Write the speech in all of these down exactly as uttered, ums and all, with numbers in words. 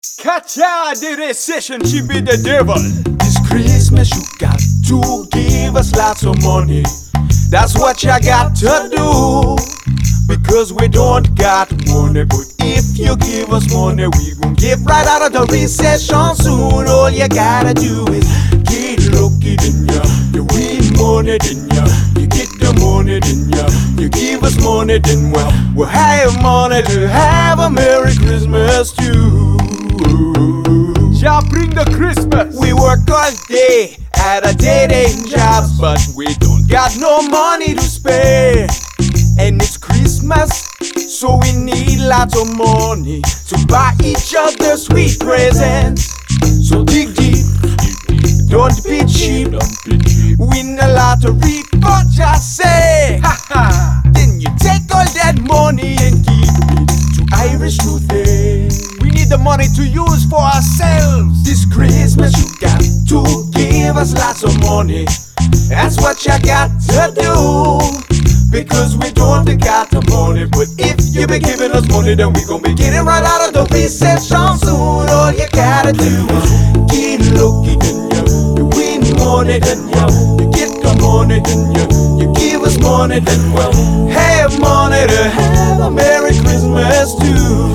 Catch out the recession, she be the devil. This Christmas you got to give us lots of money. That's what you got to do. Because we don't got money, but if you give us money, we gon' get right out of the recession soon. All you gotta do is get lucky, then ya, you win money, then ya, you get the money, then ya, you give us money, then well, we'll have money to have a Merry Christmas too. Shall bring the Christmas. We work all day at a dead-end job, but we don't got no money to spare. And it's Christmas, so we need lots of money to buy each other sweet presents. So dig deep, don't be cheap, win a lottery, but just say ha ha. Then you take all that money and give it to Irish Toothy. We need the money to use for ourselves. This Christmas you got to give us lots of money. That's what you got to do. Because we don't got the money, but if you be giving us money, then we gon' be getting right out of the recession soon. All you gotta do is get lucky, then you, you win money, then you, you get the money, then you, you give us money, then we'll have money to have a Merry Christmas too.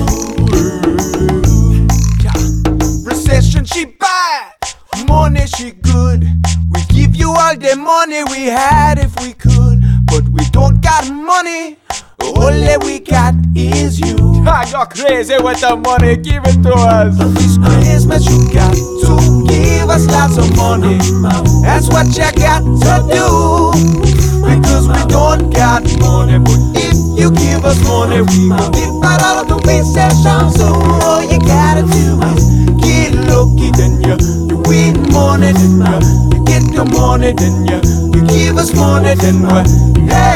Recession she bad, money she good. We give you all the money we had if we could. But we don't got money, all that we got is you. I got crazy with the money, give it to us. This Christmas you got to give us lots of money. That's what you got to do. Because we don't got money, but if you give us money, we will get right out of the recession. So all you gotta do is get lucky, then you, you win money, then you, you get the money, then you, you give us money, then we